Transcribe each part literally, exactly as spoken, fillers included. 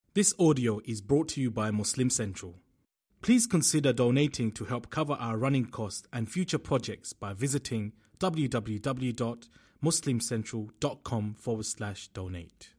This audio is brought to you by Muslim Central. Please consider donating to help cover our running costs and future projects by visiting www.muslimcentral.com forward slash donate.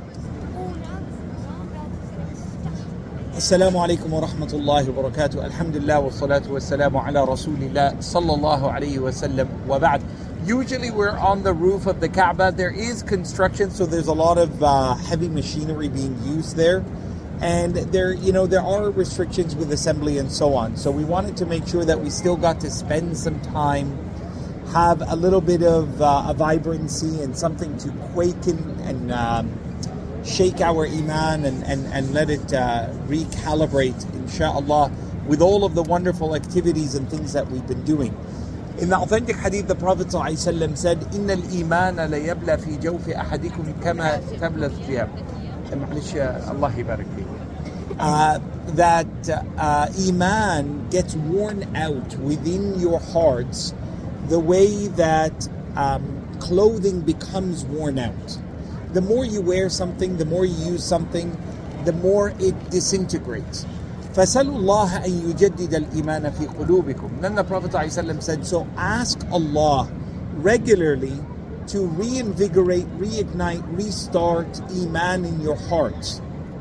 Assalamu alaikum wa rahmatullahi wa barakatuh. Alhamdulillah wa salatu wa salamu ala rasulillah sallallahu alayhi wa sallam wa ba'd. Usually we're on the roof of the Kaaba. There is construction, so there's a lot of uh, heavy machinery being used there. And there, you know, there are restrictions with assembly and so on. So we wanted to make sure that we still got to spend some time, have a little bit of uh, a vibrancy and something to quaken and um, shake our iman and, and, and let it uh, recalibrate, inshallah, with all of the wonderful activities and things that we've been doing. In the authentic hadith, the Prophet ﷺ said, إِنَّ الْإِيمَانَ لَيَبْلَى فِي جَوْفِ أَحَدِكُمْ كَمَا تَبْلَى الثِّيَابُ. Allah yabarak fi. Uh, that uh, iman gets worn out within your hearts the way that um, clothing becomes worn out. The more you wear something, the more you use something, the more it disintegrates. فَسَلُوا اللَّهَ أَن يُجَدِّدَ الْإِيمَانَ فِي قُلُوبِكُمْ. Then the Prophet ﷺ said, so ask Allah regularly to reinvigorate, reignite, restart iman in your hearts.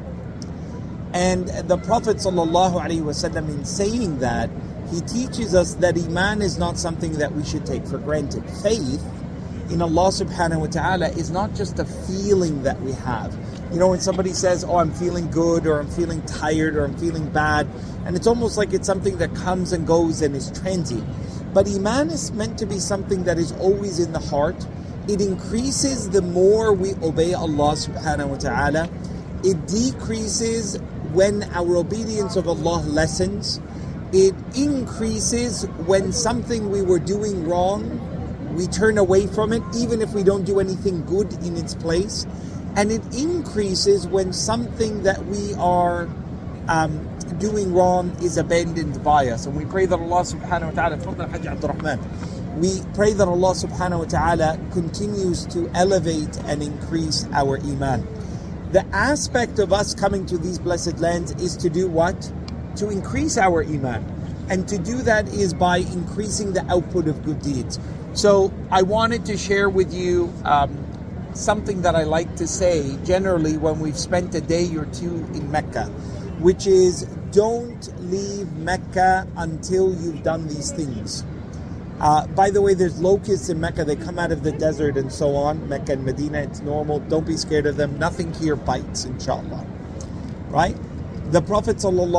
And the Prophet ﷺ, in saying that, he teaches us that iman is not something that we should take for granted. Faith in Allah subhanahu wa ta'ala is not just a feeling that we have. You know, when somebody says, oh, I'm feeling good, or I'm feeling tired, or I'm feeling bad, and it's almost like it's something that comes and goes and is transient. But iman is meant to be something that is always in the heart. It increases the more we obey Allah subhanahu wa ta'ala. It decreases when our obedience of Allah lessens. It increases when something we were doing wrong, we turn away from it, even if we don't do anything good in its place. And it increases when something that we are um, doing wrong is abandoned by us. And we pray that Allah subhanahu wa ta'ala, we pray that Allah subhanahu wa ta'ala continues to elevate and increase our iman. The aspect of us coming to these blessed lands is to do what? To increase our iman. And to do that is by increasing the output of good deeds. So I wanted to share with you um, something that I like to say generally when we've spent a day or two in Mecca, which is don't leave Mecca until you've done these things. Uh, by the way, there's locusts in Mecca. They come out of the desert and so on. Mecca and Medina, it's normal. Don't be scared of them. Nothing here bites, inshallah. Right? The Prophet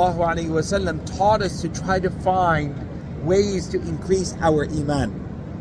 ﷺ taught us to try to find ways to increase our iman.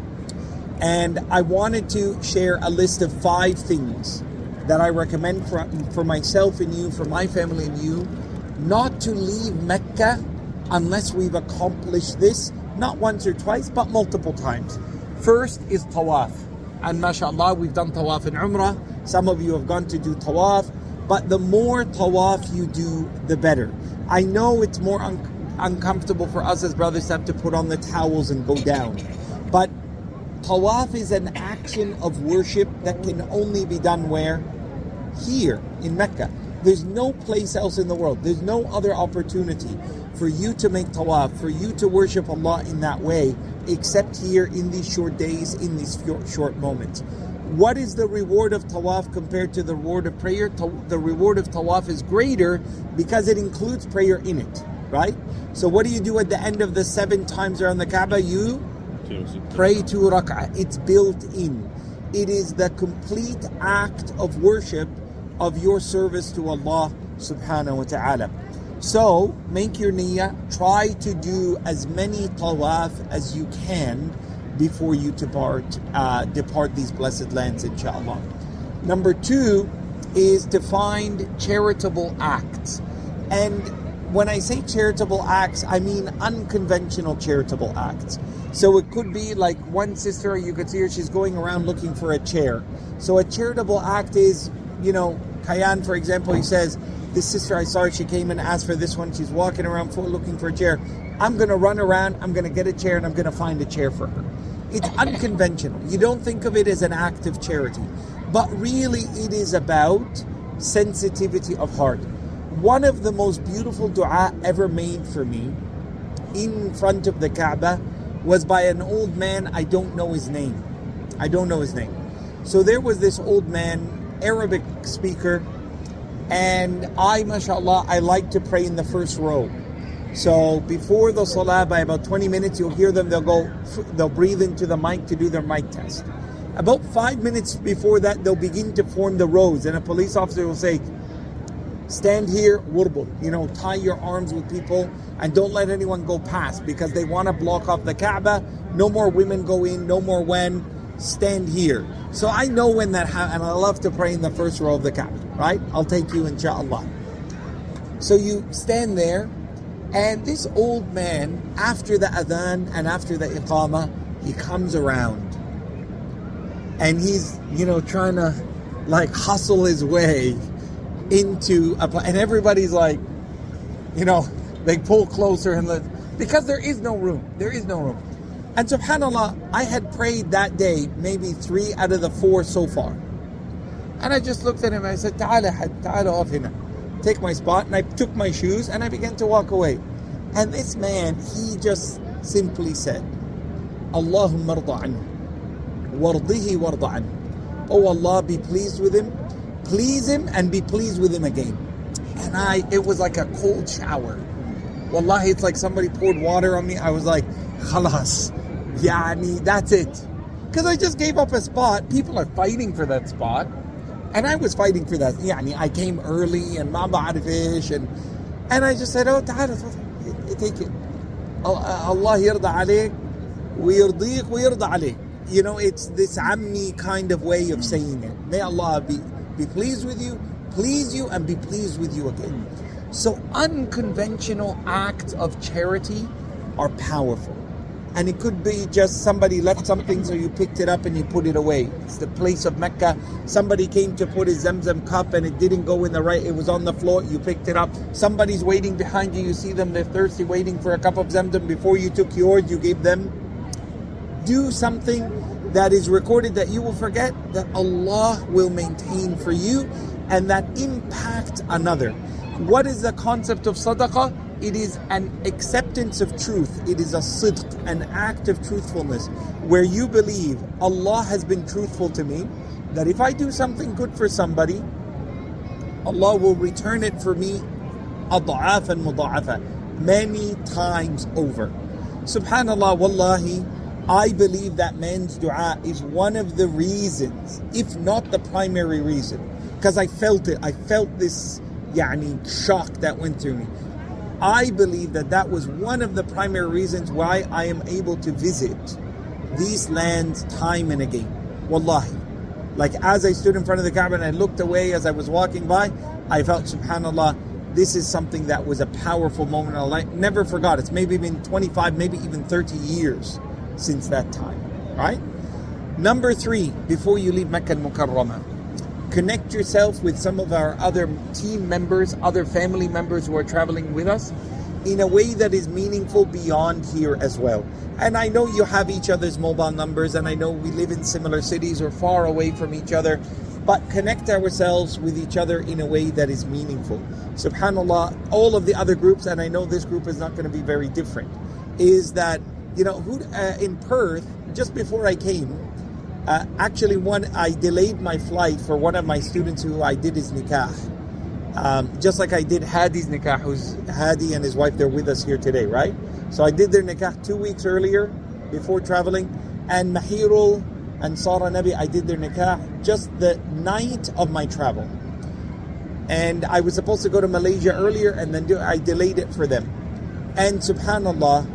And I wanted to share a list of five things that I recommend for, for myself and you, for my family and you, not to leave Mecca unless we've accomplished this, not once or twice, but multiple times. First is tawaf. And mashallah, we've done tawaf in Umrah. Some of you have gone to do tawaf. But the more tawaf you do, the better. I know it's more un- uncomfortable for us as brothers to have to put on the towels and go down. But tawaf is an action of worship that can only be done where? Here, in Mecca. There's no place else in the world. There's no other opportunity for you to make tawaf, for you to worship Allah in that way, except here in these short days, in these short moments. What is the reward of tawaf compared to the reward of prayer? The reward of tawaf is greater because it includes prayer in it, right? So what do you do at the end of the seven times around the Kaaba? You pray two rak'ah. It's built in. It is the complete act of worship of your service to Allah subhanahu wa ta'ala. So make your niyyah, try to do as many tawaf as you can before you depart, uh, depart these blessed lands, inshallah. Number two is to find charitable acts. And when I say charitable acts, I mean unconventional charitable acts. So it could be like one sister, you could see her, she's going around looking for a chair. So a charitable act is, you know, Kayan, for example, he says, this sister, I saw her, she came and asked for this one, she's walking around for, looking for a chair. I'm going to run around, I'm going to get a chair, and I'm going to find a chair for her. It's unconventional. You don't think of it as an act of charity. But really, it is about sensitivity of heart. one of the most beautiful dua ever made for me in front of the Kaaba was by an old man. I don't know his name. I don't know his name. So there was this old man, Arabic speaker, and I, mashallah, I like to pray in the first row. So before the salah, by about twenty minutes, you'll hear them, they'll go, they'll breathe into the mic to do their mic test. About five minutes before that, they'll begin to form the rows, and a police officer will say, stand here, wurbul, you know, tie your arms with people and don't let anyone go past because they want to block off the Kaaba. No more women go in, no more when, stand here. So I know when that happens, and I love to pray in the first row of the Kaaba, right? I'll take you, inshallah. So you stand there, and this old man, after the adhan and after the iqamah, he comes around. And he's, you know, trying to like hustle his way into a place. And everybody's like, you know, they pull closer and let, because there is no room. There is no room. And subhanAllah, I had prayed that day maybe three out of the four so far. And I just looked at him and I said, Ta'ala had, ta'ala off hina. Take my spot, and I took my shoes and I began to walk away. And this man, he just simply said, Allahumma arda anhu, wardihi warda anhu. Oh Allah, be pleased with him, please him and be pleased with him again. And I, it was like a cold shower. Wallahi, it's like somebody poured water on me. I was like, khalas, yani, that's it. Because I just gave up a spot. People are fighting for that spot. And I was fighting for that. Yani, I came early and ma ba'arif ish, and and I just said, oh, ta'ala, take it. Allah yarda alayk, wa yardiq wa yarda alayk. You know, it's this ammi kind of way of saying it. May Allah be, be pleased with you, please you, and be pleased with you again. So unconventional acts of charity are powerful. And it could be just somebody left something, so you picked it up and you put it away. It's the place of Mecca. Somebody came to put his Zamzam cup and it didn't go in the right, it was on the floor, you picked it up. Somebody's waiting behind you, you see them, they're thirsty, waiting for a cup of Zamzam. Before you took yours, you gave them. Do something that is recorded that you will forget, that Allah will maintain for you, and that impact another. What is the concept of sadaqah? It is an acceptance of truth. It is a sidq, an act of truthfulness, where you believe Allah has been truthful to me, that if I do something good for somebody, Allah will return it for me ad'afan muda'afa, many times over. Subhanallah, wallahi, I believe that man's dua is one of the reasons, if not the primary reason, because I felt it. I felt this yani, shock that went through me. I believe that that was one of the primary reasons why I am able to visit these lands time and again. Wallahi. Like as I stood in front of the Kaaba and I looked away as I was walking by, I felt, subhanAllah, this is something that was a powerful moment in my life. Never forgot. It's maybe been twenty-five, maybe even thirty years since that time. Right? Number three, before you leave Mecca al-Mukarramah, connect yourself with some of our other team members, other family members who are traveling with us in a way that is meaningful beyond here as well. And I know you have each other's mobile numbers, and I know we live in similar cities or far away from each other, but connect ourselves with each other in a way that is meaningful. SubhanAllah, all of the other groups, and I know this group is not going to be very different, is that, you know, who, uh, in Perth, just before I came, Uh, actually, one I delayed my flight for one of my students who I did his nikah. Um, just like I did Hadi's nikah, who's Hadi and his wife, they're with us here today, right? So I did their nikah two weeks earlier before traveling. And Mahirul and Sara Nabi, I did their nikah just the night of my travel. And I was supposed to go to Malaysia earlier, and then do, I delayed it for them. And subhanAllah,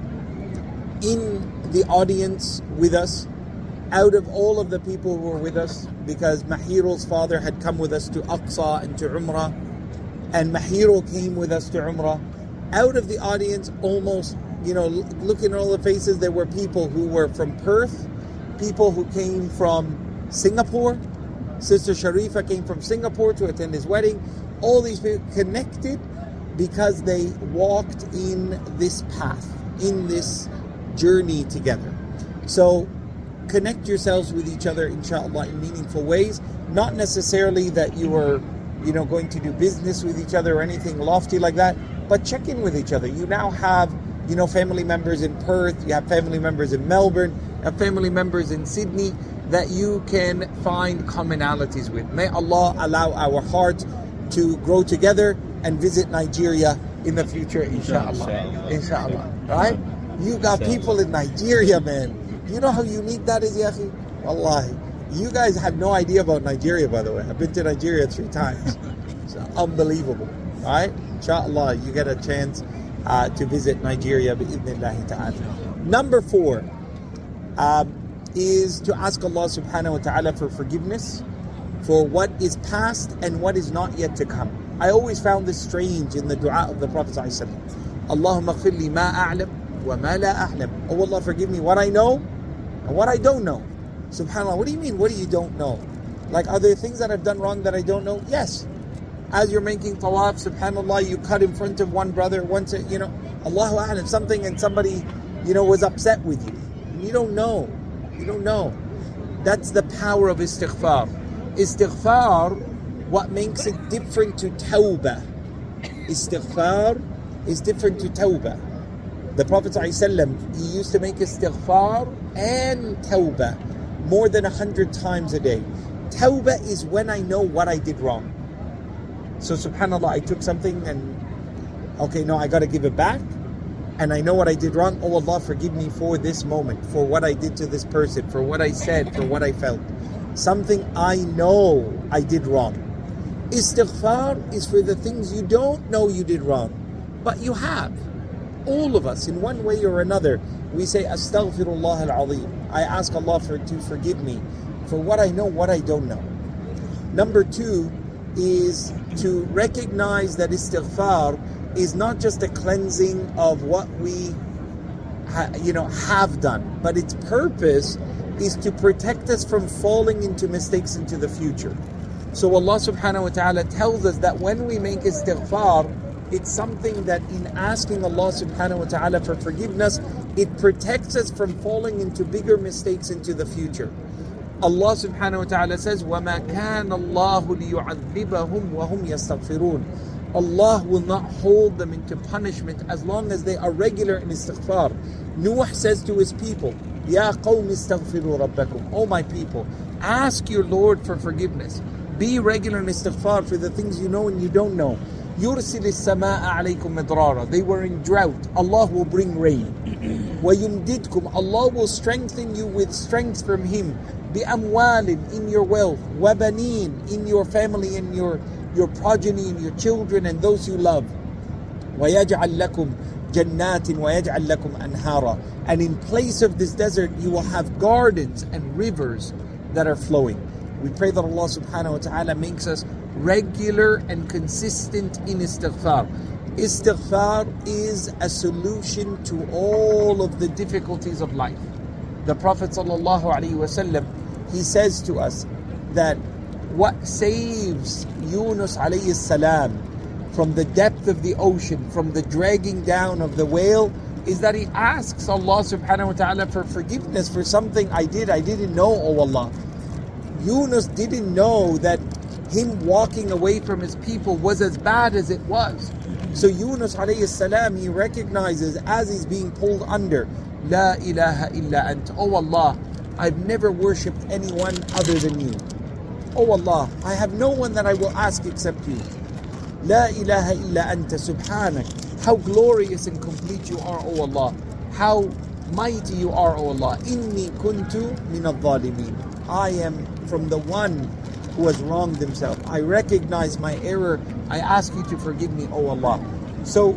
in the audience with us, out of all of the people who were with us, because Mahirul's father had come with us to Aqsa and to Umrah, and Mahirul came with us to Umrah, out of the audience, almost, you know, looking at all the faces, there were people who were from Perth, people who came from Singapore. Sister Sharifa came from Singapore to attend his wedding. All these people connected because they walked in this path, in this journey together. So connect yourselves with each other, inshallah, in meaningful ways. Not necessarily that you are you know, going to do business with each other or anything lofty like that, but check in with each other. You now have, you know, family members in Perth, you have family members in Melbourne, you have family members in Sydney that you can find commonalities with. May Allah allow our hearts to grow together and visit Nigeria in the future, inshallah. Inshallah. Right? You got people in Nigeria, man. You know how unique that is, Yahi? Wallahi. You guys have no idea about Nigeria, by the way. I've been to Nigeria three times. It's unbelievable. Right? Inshallah, you get a chance uh, to visit Nigeria bi'idhnillahi ta'ala. Number four um, is to ask Allah subhanahu wa ta'ala for forgiveness for what is past and what is not yet to come. I always found this strange in the dua of the Prophet ﷺ. Allahumma ghfir li ma a'lam wa ma la a'lam. Oh Allah, forgive me what I know and what I don't know. SubhanAllah, what do you mean, what do you don't know? Like, are there things that I've done wrong that I don't know? Yes. As you're making tawaf, SubhanAllah, you cut in front of one brother, once, you know, Allahu a'lam, something, and somebody, you know, was upset with you. And you don't know. You don't know. That's the power of istighfar. Istighfar, what makes it different to tawbah. Istighfar is different to tawbah. The Prophet ﷺ, he used to make istighfar and tawbah more than a hundred times a day. Tawbah is when I know what I did wrong. So subhanAllah, I took something and, okay, no, I got to give it back. And I know what I did wrong. Oh Allah, forgive me for this moment, for what I did to this person, for what I said, for what I felt. Something I know I did wrong. Istighfar is for the things you don't know you did wrong, but you have. All of us, in one way or another, we say, Astaghfirullah al-Azim. I ask Allah for, to forgive me for what I know, what I don't know. Number two is to recognize that istighfar is not just a cleansing of what we ha- you know have done, but its purpose is to protect us from falling into mistakes into the future. So Allah subhanahu wa ta'ala tells us that when we make istighfar, it's something that in asking Allah subhanahu wa ta'ala for forgiveness, it protects us from falling into bigger mistakes into the future. Allah subhanahu wa ta'ala says, وَمَا كَانَ اللَّهُ لِيُعَذِّبَهُمْ وَهُمْ يَسْتَغْفِرُونَ. Allah will not hold them into punishment as long as they are regular in istighfar. Nuh says to his people, Ya qawm istaghfiru rabbakum. Oh my people, ask your Lord for forgiveness. Be regular in istighfar for the things you know and you don't know. يُرْسِلِ السَّمَاءَ عَلَيْكُمْ مِدْرَارًا. They were in drought. Allah will bring rain. وَيُمْدِدْكُمْ. Allah will strengthen you with strength from Him. بِأَمْوَالٍ, in your wealth. وَبَنِينَ, in your family and your your progeny and your children and those you love. وَيَجْعَلْ لَكُمْ جَنَّاتٍ وَيَجْعَلْ لَكُمْ أَنْهَارًا. And in place of this desert, you will have gardens and rivers that are flowing. We pray that Allah subhanahu wa ta'ala makes us regular and consistent in istighfar. Istighfar is a solution to all of the difficulties of life. The Prophet sallallahu alaihi wasallam, he says to us that what saves Yunus alayhi salam from the depth of the ocean, from the dragging down of the whale, is that he asks Allah subhanahu wa ta'ala for forgiveness for something I did, I didn't know, oh Allah. Yunus didn't know that him walking away from his people was as bad as it was. So Yunus alayhi salam, he recognizes as he's being pulled under, La ilaha illa ant. Oh Allah, I've never worshipped anyone other than you. Oh Allah, I have no one that I will ask except you. La ilaha illa anta subhanak. How glorious and complete you are, O Allah. How mighty you are, O Allah. Inni kuntu min al-zalimin. I am from the one who has wronged himself. I recognize my error. I ask you to forgive me, O Allah. So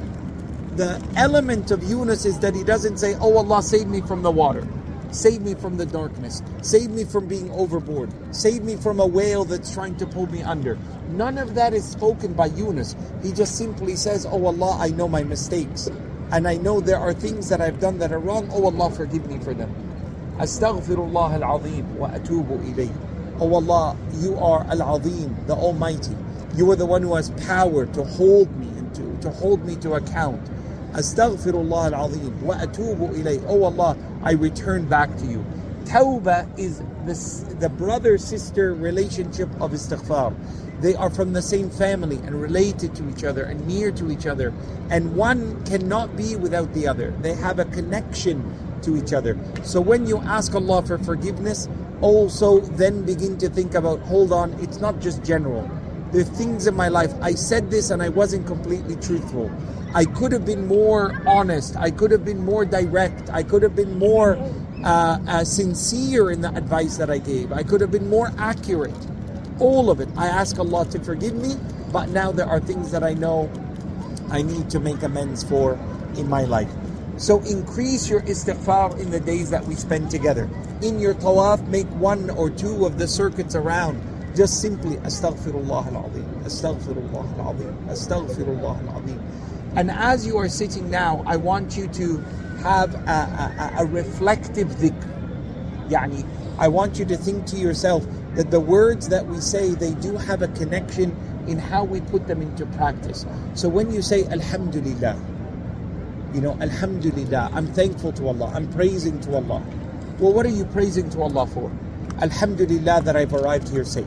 the element of Yunus is that he doesn't say, Oh Allah, save me from the water. Save me from the darkness. Save me from being overboard. Save me from a whale that's trying to pull me under. None of that is spoken by Yunus. He just simply says, Oh Allah, I know my mistakes. And I know there are things that I've done that are wrong. Oh Allah, forgive me for them. Astaghfirullah al-Azim wa atubu ilayh. Oh Allah, you are Al-Azim, the Almighty. You are the one who has power to hold me and to, to hold me to account. Astaghfirullah al-Azim wa atubu ilayh. Oh Allah, I return back to you. Tawbah is the, the brother-sister relationship of istighfar. They are from the same family and related to each other and near to each other. And one cannot be without the other. They have a connection to each other. So when you ask Allah for forgiveness, also then begin to think about, hold on, it's not just general. There are things in my life, I said this and I wasn't completely truthful. I could have been more honest. I could have been more direct. I could have been more uh, uh, sincere in the advice that I gave. I could have been more accurate. All of it. I ask Allah to forgive me, but now there are things that I know I need to make amends for in my life. So increase your istighfar in the days that we spend together. In your tawaf, make one or two of the circuits around. Just simply, Astaghfirullah al-Azim, Astaghfirullah al-Azim, Astaghfirullah al-Azim. And as you are sitting now, I want you to have a, a, a reflective dhikr. Yani, I want you to think to yourself that the words that we say, they do have a connection in how we put them into practice. So when you say Alhamdulillah, you know, Alhamdulillah, I'm thankful to Allah, I'm praising to Allah. Well, what are you praising to Allah for? Alhamdulillah that I've arrived here safe.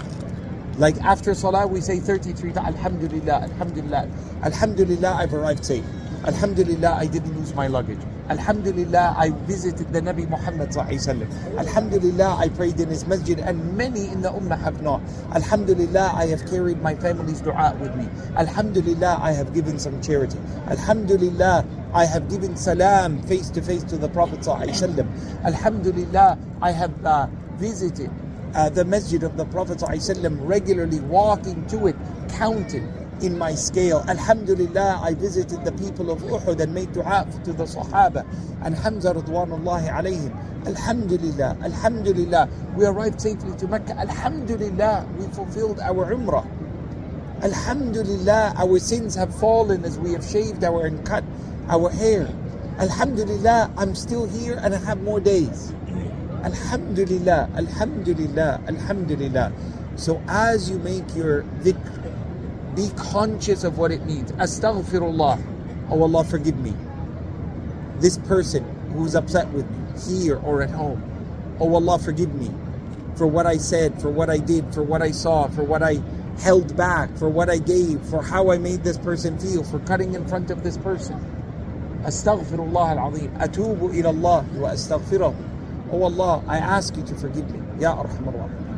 Like after Salah, we say thirty-three times, Alhamdulillah, Alhamdulillah, Alhamdulillah, I've arrived safe. Alhamdulillah, I didn't lose my luggage. Alhamdulillah, I visited the Nabi Muhammad sallallahu alaihi wasallam. Alhamdulillah, I prayed in his masjid, and many in the ummah have not. Alhamdulillah, I have carried my family's dua with me. Alhamdulillah, I have given some charity. Alhamdulillah, I have given salam face to face to the Prophet sallallahu alaihi wasallam. Alhamdulillah, I have uh, visited uh, the masjid of the Prophet sallallahu alaihi wasallam regularly, walking to it, counting in my scale. Alhamdulillah, I visited the people of Uhud and made dua to the Sahaba and Hamza radwanullahi alayhim. Alhamdulillah, Alhamdulillah, we arrived safely to Mecca. Alhamdulillah, we fulfilled our Umrah. Alhamdulillah, our sins have fallen as we have shaved our and cut our hair. Alhamdulillah, I'm still here and I have more days. Alhamdulillah, Alhamdulillah, Alhamdulillah. So as you make your dhikr, be conscious of what it means. Astaghfirullah. Oh Allah, forgive me. This person who's upset with me, here or at home. Oh Allah, forgive me for what I said, for what I did, for what I saw, for what I held back, for what I gave, for how I made this person feel, for cutting in front of this person. Astaghfirullah al-Azim. Atubu ila Allah wa astaghfirah. Oh Allah, I ask you to forgive me. Ya Arhamar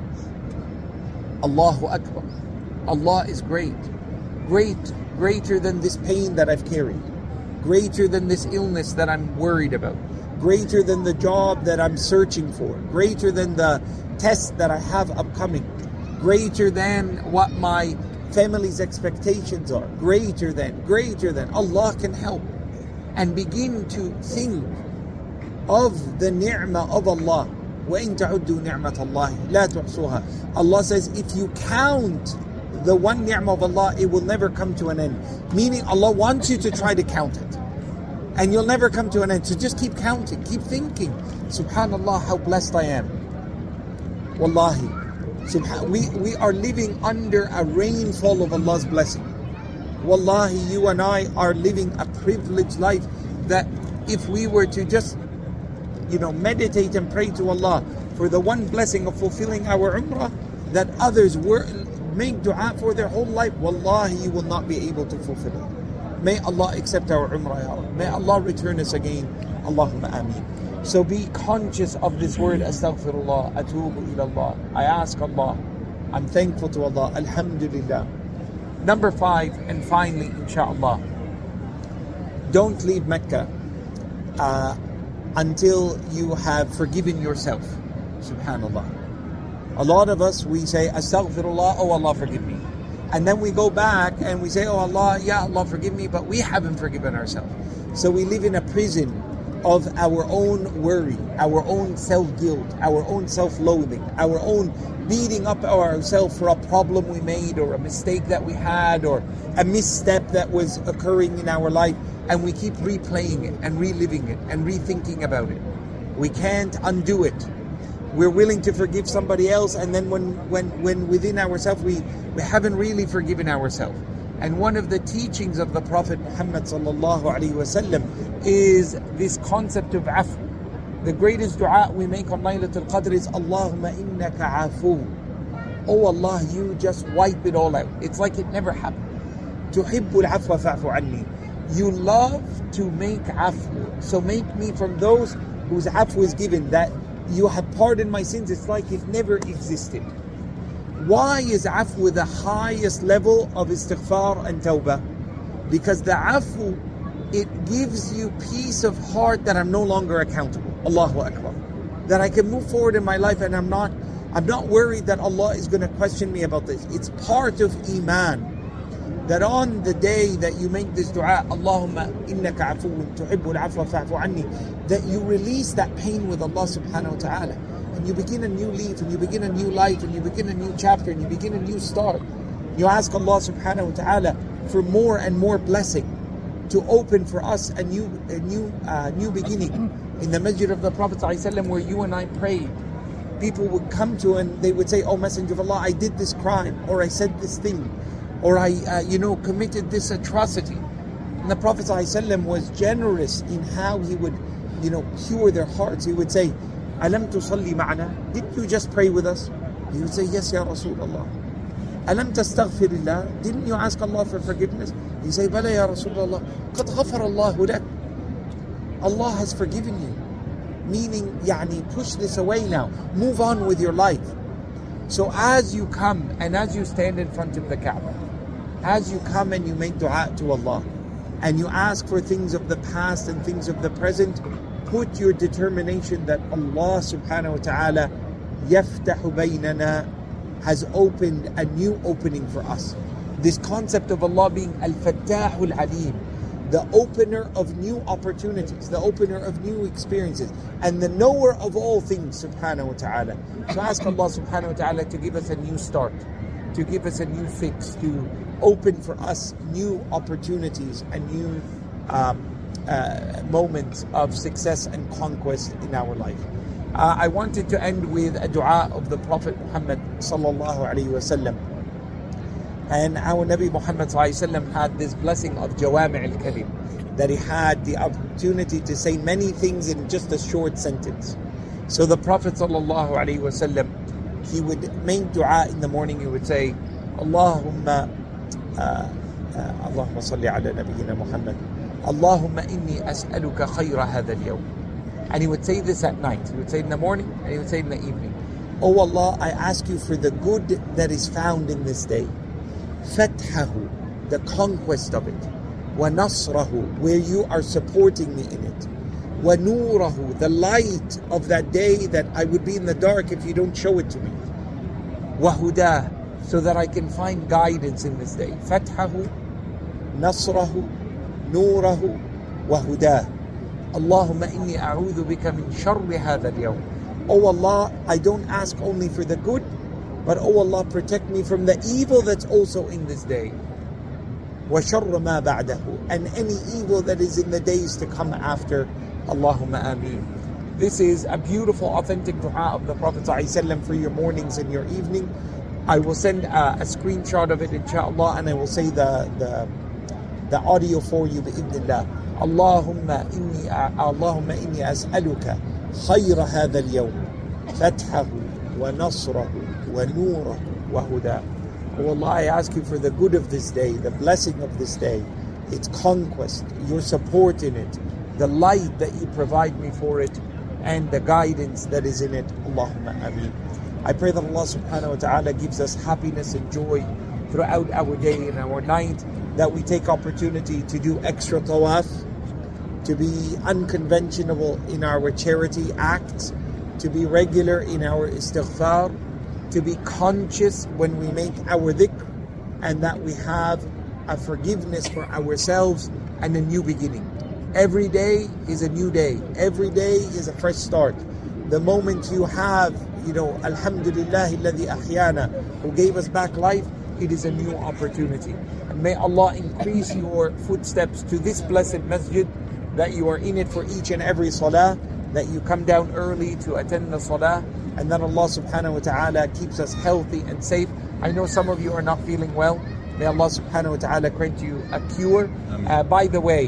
Rahim. Allahu Akbar. Allah is great. Great, greater than this pain that I've carried. Greater than this illness that I'm worried about. Greater than the job that I'm searching for. Greater than the tests that I have upcoming. Greater than what my family's expectations are. Greater than, greater than. Allah can help. And begin to think of the ni'mah of Allah. وَإِن تَعُدُّوا نِعْمَةَ اللَّهِ لَا تُحْصُوهَا. Allah says, if you count the one ni'mah of Allah, it will never come to an end. Meaning Allah wants you to try to count it. And you'll never come to an end. So just keep counting, keep thinking. Subhanallah, how blessed I am. Wallahi. Subhan- we, we are living under a rainfall of Allah's blessing. Wallahi, you and I are living a privileged life that if we were to just, you know, meditate and pray to Allah for the one blessing of fulfilling our umrah that others were make dua for their whole life, wallahi, you will not be able to fulfill it. May Allah accept our umrah, ya Allah. May Allah return us again. Allahumma ameen. So be conscious of this word, astaghfirullah, atubu ila Allah. I ask Allah. I'm thankful to Allah. Alhamdulillah. Number five, and finally, inshallah, don't leave Mecca uh, until you have forgiven yourself. Subhanallah. A lot of us, we say, Astaghfirullah, oh Allah, forgive me. And then we go back and we say, oh Allah, ya Allah, forgive me, but we haven't forgiven ourselves. So we live in a prison of our own worry, our own self-guilt, our own self-loathing, our own beating up ourselves for a problem we made or a mistake that we had or a misstep that was occurring in our life, and we keep replaying it and reliving it and rethinking about it. We can't undo it. We're willing to forgive somebody else, and then when when when within ourselves we, we haven't really forgiven ourselves. And one of the teachings of the Prophet Muhammad sallallahu alaihi wasallam is this concept of afu. The greatest dua we make on Laylatul Qadr is Allahumma innaka afu oh Allah, you just wipe it all out. It's like it never happened. تُحِبُّ الْعَفْوَ فَاعْفُ عَنِّي. You love to make afwu. So make me from those whose afwu is given, that you have pardoned my sins. It's like it never existed. Why is afwu the highest level of istighfar and tawbah? Because the afwu, it gives you peace of heart that I'm no longer accountable. Allahu Akbar. That I can move forward in my life and I'm not I'm not worried that Allah is going to question me about this. It's part of Iman. That on the day that you make this dua, Allahumma innaka afuun tuhibbul afwa fa'fu anni, that you release that pain with Allah subhanahu wa ta'ala. And you begin a new leaf, and you begin a new life, and you begin a new chapter, and you begin a new start. You ask Allah subhanahu wa ta'ala for more and more blessing, to open for us a new a new uh, new beginning. In the masjid of the Prophet ﷺ, where you and I prayed, people would come to and they would say, oh Messenger of Allah, I did this crime, or I said this thing, or I uh, you know committed this atrocity. And the Prophet ﷺ was generous in how he would you know cure their hearts. He would say, Alam tusalli ma'ana? Didn't you just pray with us? He would say, yes ya Rasulullah. Alam tastaghfirillah? Didn't you ask Allah for forgiveness? He say, Bala ya Rasulullah, qad ghafara Allahu lak. Allah has forgiven you. Meaning, yani, push this away now. Move on with your life. So as you come and as you stand in front of the Kaaba, as you come and you make dua to Allah, and you ask for things of the past and things of the present, put your determination that Allah subhanahu wa ta'ala yaftahu baynana, has opened a new opening for us. This concept of Allah being Al-Fattahul Alim, the opener of new opportunities, the opener of new experiences, and the knower of all things subhanahu wa ta'ala. So ask Allah subhanahu wa ta'ala to give us a new start, to give us a new fix, to open for us new opportunities and new um, uh, moments of success and conquest in our life. Uh, I wanted to end with a dua of the Prophet Muhammad sallallahu alaihi wasallam. And our Nabi Muhammad sallallahu alaihi wasallam had this blessing of Jawami' al-Kalim, that he had the opportunity to say many things in just a short sentence. So the Prophet sallallahu alaihi wasallam, he would make dua in the morning. He would say, Allahumma uh, uh, Allahumma salli ala nabiyyina Muhammad, Allahumma inni as'aluka khayra hadha al-yawm. And he would say this at night. He would say it in the morning and he would say it in the evening. Oh Allah, I ask you for the good that is found in this day. Fathahu, the conquest of it. Wa nasrahu, where you are supporting me in it. Wa nurahu, the light of that day that I would be in the dark if you don't show it to me. Wa hudah, so that I can find guidance in this day. Fathahu, nasrahu, nurahu, wa hudah. Allahumma inni a'udhu bika min sharri hadha al-yawm. Oh Allah, I don't ask only for the good, but oh Allah, protect me from the evil that's also in this day. Wa sharra ma ba'dahu, and any evil that is in the days to come after. Allahumma ameen. This is a beautiful, authentic dua of the Prophet ﷺ for your mornings and your evening. I will send a, a screenshot of it, inshallah, and I will say the the, the audio for you, bi'idhnillah. Allahumma inni Allahumma inni as'aluka khayra hadha al-yawm, fathahu wa nasrahu wa nurahu wa huda. Oh Allah, I ask you for the good of this day, the blessing of this day, its conquest, your support in it, the light that you provide me for it, and the guidance that is in it. Allahumma ameen. I pray that Allah subhanahu wa ta'ala gives us happiness and joy throughout our day and our night, that we take opportunity to do extra tawaf, to be unconventional in our charity acts, to be regular in our istighfar, to be conscious when we make our dhikr, and that we have a forgiveness for ourselves and a new beginning. Every day is a new day. Every day is a fresh start. The moment you have, you know, Alhamdulillah alladhi ahyana, who gave us back life, it is a new opportunity. And may Allah increase your footsteps to this blessed masjid, that you are in it for each and every salah, that you come down early to attend the salah, and that Allah subhanahu wa ta'ala keeps us healthy and safe. I know some of you are not feeling well. May Allah subhanahu wa ta'ala grant you a cure. Uh, by the way,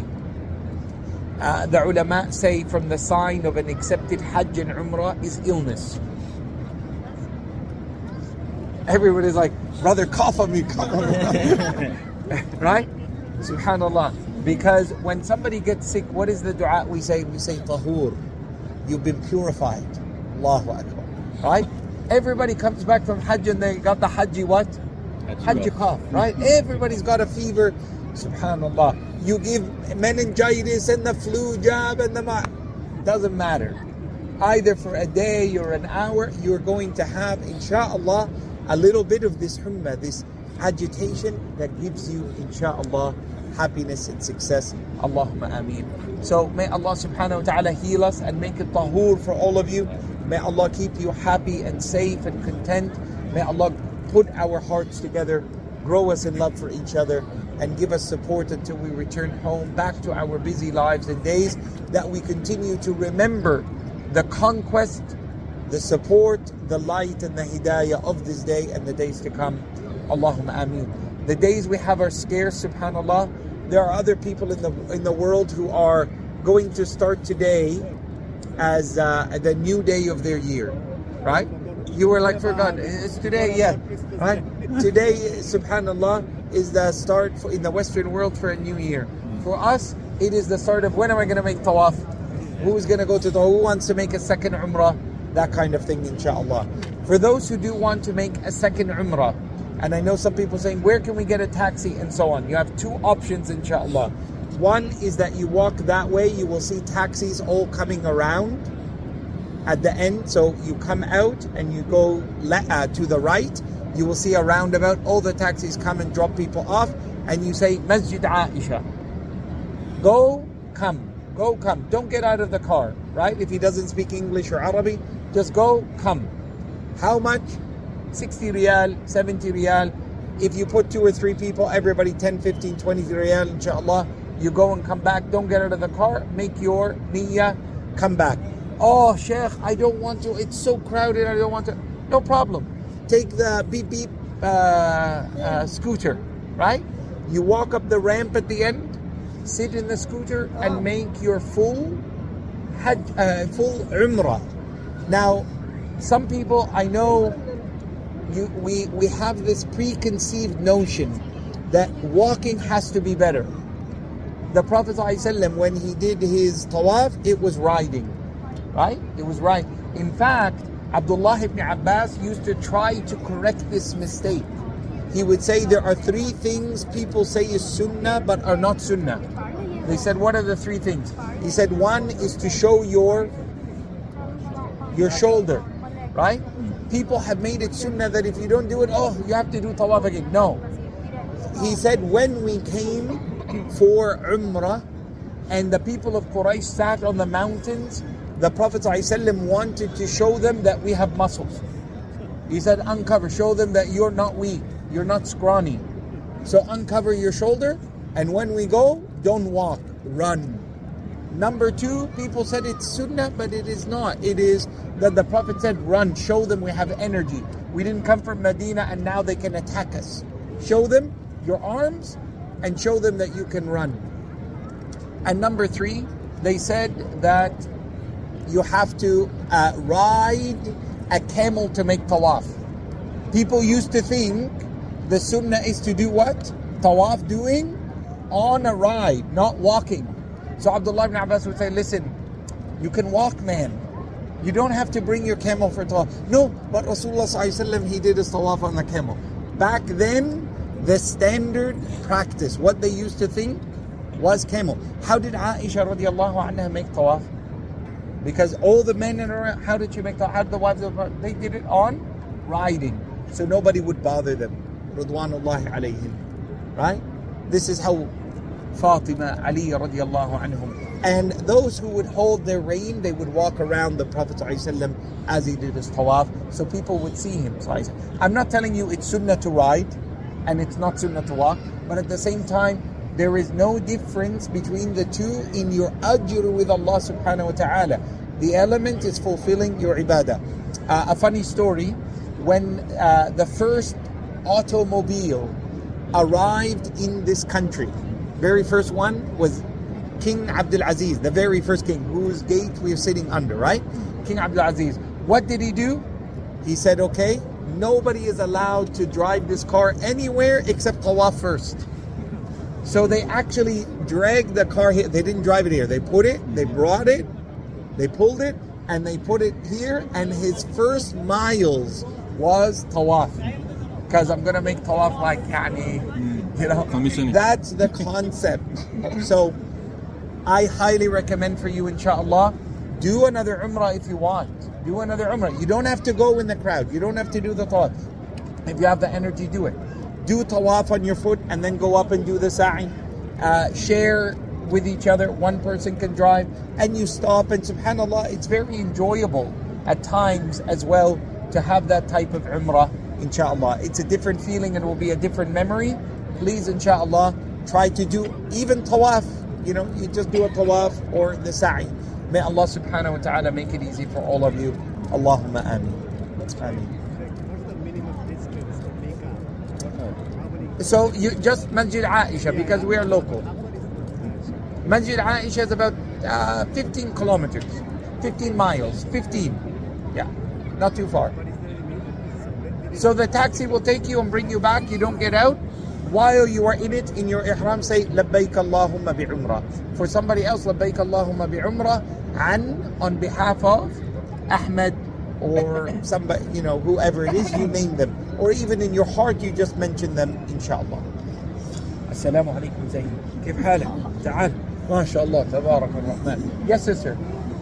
uh, the ulama say from the sign of an accepted Hajj and Umrah is illness. Everybody's like, brother, cough on me, cough on me. Right? Subhanallah. Because when somebody gets sick, what is the dua we say? We say, tahur. You've been purified. Allahu Akbar. Right? Everybody comes back from Hajj and they got the Hajji what? Hajji cough. Right? Everybody's got a fever. Subhanallah. You give meningitis and the flu jab and the ma. Doesn't matter. Either for a day or an hour, you're going to have, inshaAllah, a little bit of this humma, this agitation that gives you, inshaAllah, happiness and success. Allahumma ameen. So may Allah subhanahu wa ta'ala heal us and make it tahur for all of you. May Allah keep you happy and safe and content. May Allah put our hearts together, grow us in love for each other, and give us support until we return home back to our busy lives and days, that we continue to remember the conquest, the support, the light and the hidayah of this day and the days to come. Allahumma ameen. The days we have are scarce, subhanallah. There are other people in the in the world who are going to start today as uh, the new day of their year, right? You were like, for God, it's today, yeah, right? Today, subhanallah, is the start for, in the Western world for a new year. For us, it is the start of when am I going to make tawaf? Who's going to go to tawaf? Who wants to make a second umrah? That kind of thing, inshallah. For those who do want to make a second umrah, and I know some people saying, where can we get a taxi and so on? You have two options, inshallah. One is that you walk that way, you will see taxis all coming around at the end. So you come out and you go le- uh, to the right, you will see a roundabout, all the taxis come and drop people off, and you say, Masjid Aisha. Go, come, go, come. Don't get out of the car, right? If he doesn't speak English or Arabic, just go, come. How much? sixty riyal, seventy riyal. If you put two or three people, everybody ten, fifteen, twenty riyal, inshallah. You go and come back. Don't get out of the car. Make your niyyah. Come back. Oh, Sheikh, I don't want to. It's so crowded. I don't want to. No problem. Take the beep beep uh, uh, scooter, right? You walk up the ramp at the end, sit in the scooter, and make your full hajj, uh, full umrah. Now, some people I know. You, we, we have this preconceived notion that walking has to be better. The Prophet ﷺ, when he did his tawaf, it was riding, right? It was right. In fact, Abdullah ibn Abbas used to try to correct this mistake. He would say there are three things people say is sunnah but are not sunnah. They said, what are the three things? He said, one is to show your, your shoulder, right? People have made it sunnah that if you don't do it, oh, you have to do tawaf again. No. He said, when we came for Umrah and the people of Quraysh sat on the mountains, the Prophet ﷺ wanted to show them that we have muscles. He said, uncover, show them that you're not weak, you're not scrawny. So uncover your shoulder, and when we go, don't walk, run. Number two, people said it's sunnah, but it is not. It is that the Prophet said, run, show them we have energy. We didn't come from Medina and now they can attack us. Show them your arms and show them that you can run. And number three, they said that you have to uh, ride a camel to make tawaf. People used to think the sunnah is to do what? Tawaf doing on a ride, not walking. So Abdullah ibn Abbas would say, listen, you can walk, man. You don't have to bring your camel for tawaf. No, but Rasulullah sallallahu alaihi wasallam, he did his tawaf on the camel. Back then, the standard practice, what they used to think was camel. How did Aisha radiallahu anha make tawaf? Because all the men in her, how did she make tawaf? How did the wives of her? They did it on riding. So nobody would bother them. Ridwanullahi alayhim. Right? This is how Fatima, Ali radiallahu anhum. And those who would hold their reign, they would walk around the Prophet ﷺ as he did his tawaf, so people would see him. I'm not telling you it's sunnah to ride, and it's not sunnah to walk, but at the same time, there is no difference between the two in your ajr with Allah subhanahu wa ta'ala. The element is fulfilling your ibadah. Uh, a funny story, when uh, the first automobile arrived in this country, very first one was King Abdul Aziz, the very first king, whose gate we are sitting under, right? King Abdul Aziz. What did he do? He said, okay, nobody is allowed to drive this car anywhere except Tawaf first. So they actually dragged the car here. They didn't drive it here. They put it, they brought it, they pulled it, and they put it here. And his first miles was Tawaf. Because I'm going to make Tawaf like, yani, you know, that's the concept. So I highly recommend for you, inshallah, do another Umrah if you want. Do another Umrah. You don't have to go in the crowd. You don't have to do the Tawaf. If you have the energy, do it. Do Tawaf on your foot and then go up and do the Sa'i. Uh, share with each other. One person can drive and you stop, and subhanAllah, it's very enjoyable at times as well to have that type of Umrah, inshallah. It's a different feeling and will be a different memory. Please, inshallah, try to do even Tawaf. You know, you just do a Tawaf or the Sa'i. May Allah subhanahu wa ta'ala make it easy for all of you. Allahumma ameen. Ameen. So you just Masjid Aisha, because we are local. Masjid Aisha is about uh, fifteen kilometers, fifteen miles, fifteen. Yeah, not too far. So the taxi will take you and bring you back. You don't get out. While you are in it, in your ihram, say labbaik Allahumma bi umrah. For somebody else, labbaik Allahumma bi umrah, and on behalf of Ahmed or somebody, you know, whoever it is, you name them. Or even in your heart, you just mention them, inshallah. Assalamu alaikum, Zayn. كيف حالك؟ تعال. ما شاء الله, تبارك الرحمن. Yes, sister.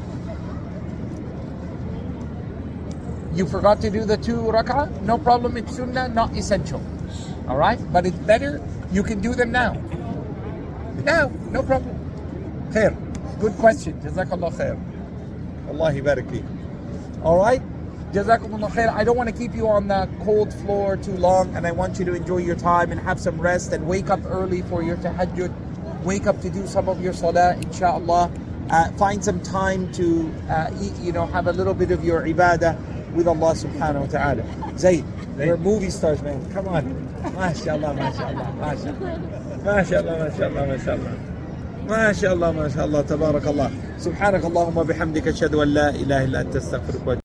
You forgot to do the two rak'ah? No problem, it's sunnah, not essential. Alright? But it's better, you can do them now. Now, no problem. Khair. Good question. Jazakallah khair. Wallahi barak fi. Alright? Jazakumullah khair. I don't want to keep you on the cold floor too long, and I want you to enjoy your time and have some rest and wake up early for your tahajjud. Wake up to do some of your salah, inshallah. Uh, find some time to uh, eat, you know, have a little bit of your ibadah with Allah subhanahu wa ta'ala. Zayd, we're movie stars, man. Come on. MashaAllah, MashaAllah, MashaAllah. MashaAllah, MashaAllah, MashaAllah. MashaAllah, MashaAllah, Tabarakallah. Subhanakallah, Allahumma bihamdika, ashhadu an la ilaha illa anta, astaghfiruka.